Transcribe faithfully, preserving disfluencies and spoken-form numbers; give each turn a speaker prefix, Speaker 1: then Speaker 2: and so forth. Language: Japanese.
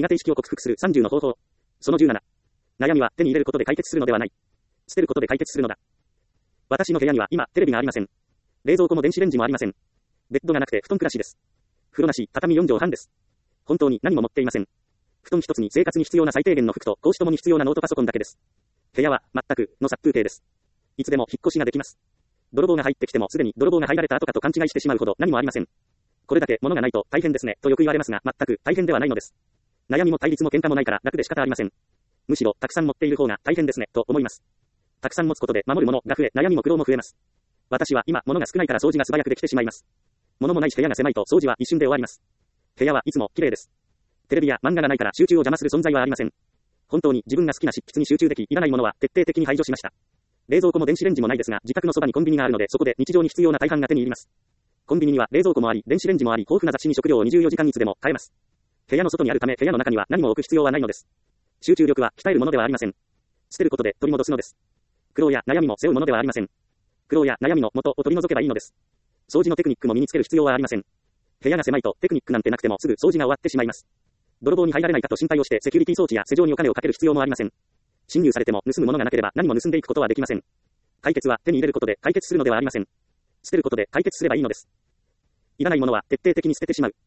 Speaker 1: 苦手意識を克服するさんじゅうの方法。そのじゅうなな。悩みは手に入れることで解決するのではない。捨てることで解決するのだ。私の部屋には今、テレビがありません。冷蔵庫も電子レンジもありません。ベッドがなくて布団暮らしです。風呂なし、畳よんじょうはんです。本当に何も持っていません。布団一つに生活に必要な最低限の服と、講師ともに必要なノートパソコンだけです。部屋は、全く、の殺風景です。いつでも引っ越しができます。泥棒が入ってきてもすでに泥棒が入られた後かと勘違いしてしまうほど何もありません。これだけ物がないと大変ですね、とよく言われますが、全く大変ではないのです。悩みも対立も喧嘩もないから楽で仕方ありません。むしろ、たくさん持っている方が大変ですね、と思います。たくさん持つことで守るものが増え、悩みも苦労も増えます。私は今、物が少ないから掃除が素早くできてしまいます。物もないし部屋が狭いと掃除は一瞬で終わります。部屋はいつも綺麗です。テレビや漫画がないから集中を邪魔する存在はありません。本当に自分が好きな執筆に集中でき、いらないものは徹底的に排除しました。冷蔵庫も電子レンジもないですが、自宅のそばにコンビニがあるのでそこで日常に必要な大半が手に入ります。コンビニには冷蔵庫もあり、電子レンジもあり、豊富な雑誌に食料をにじゅうよじかんいつでも買えます。部屋の外にあるため部屋の中には何も置く必要はないのです。集中力は鍛えるものではありません。捨てることで取り戻すのです。苦労や悩みも背負うものではありません。苦労や悩みの元を取り除けばいいのです。掃除のテクニックも身につける必要はありません。部屋が狭いとテクニックなんてなくてもすぐ掃除が終わってしまいます。泥棒に入られないかと心配をしてセキュリティ装置や施錠にお金をかける必要もありません。侵入されても盗むものがなければ何も盗んでいくことはできません。解決は手に入れることで解決するのではありません。捨てることで解決すればいいのです。いらないものは徹底的に捨ててしまう。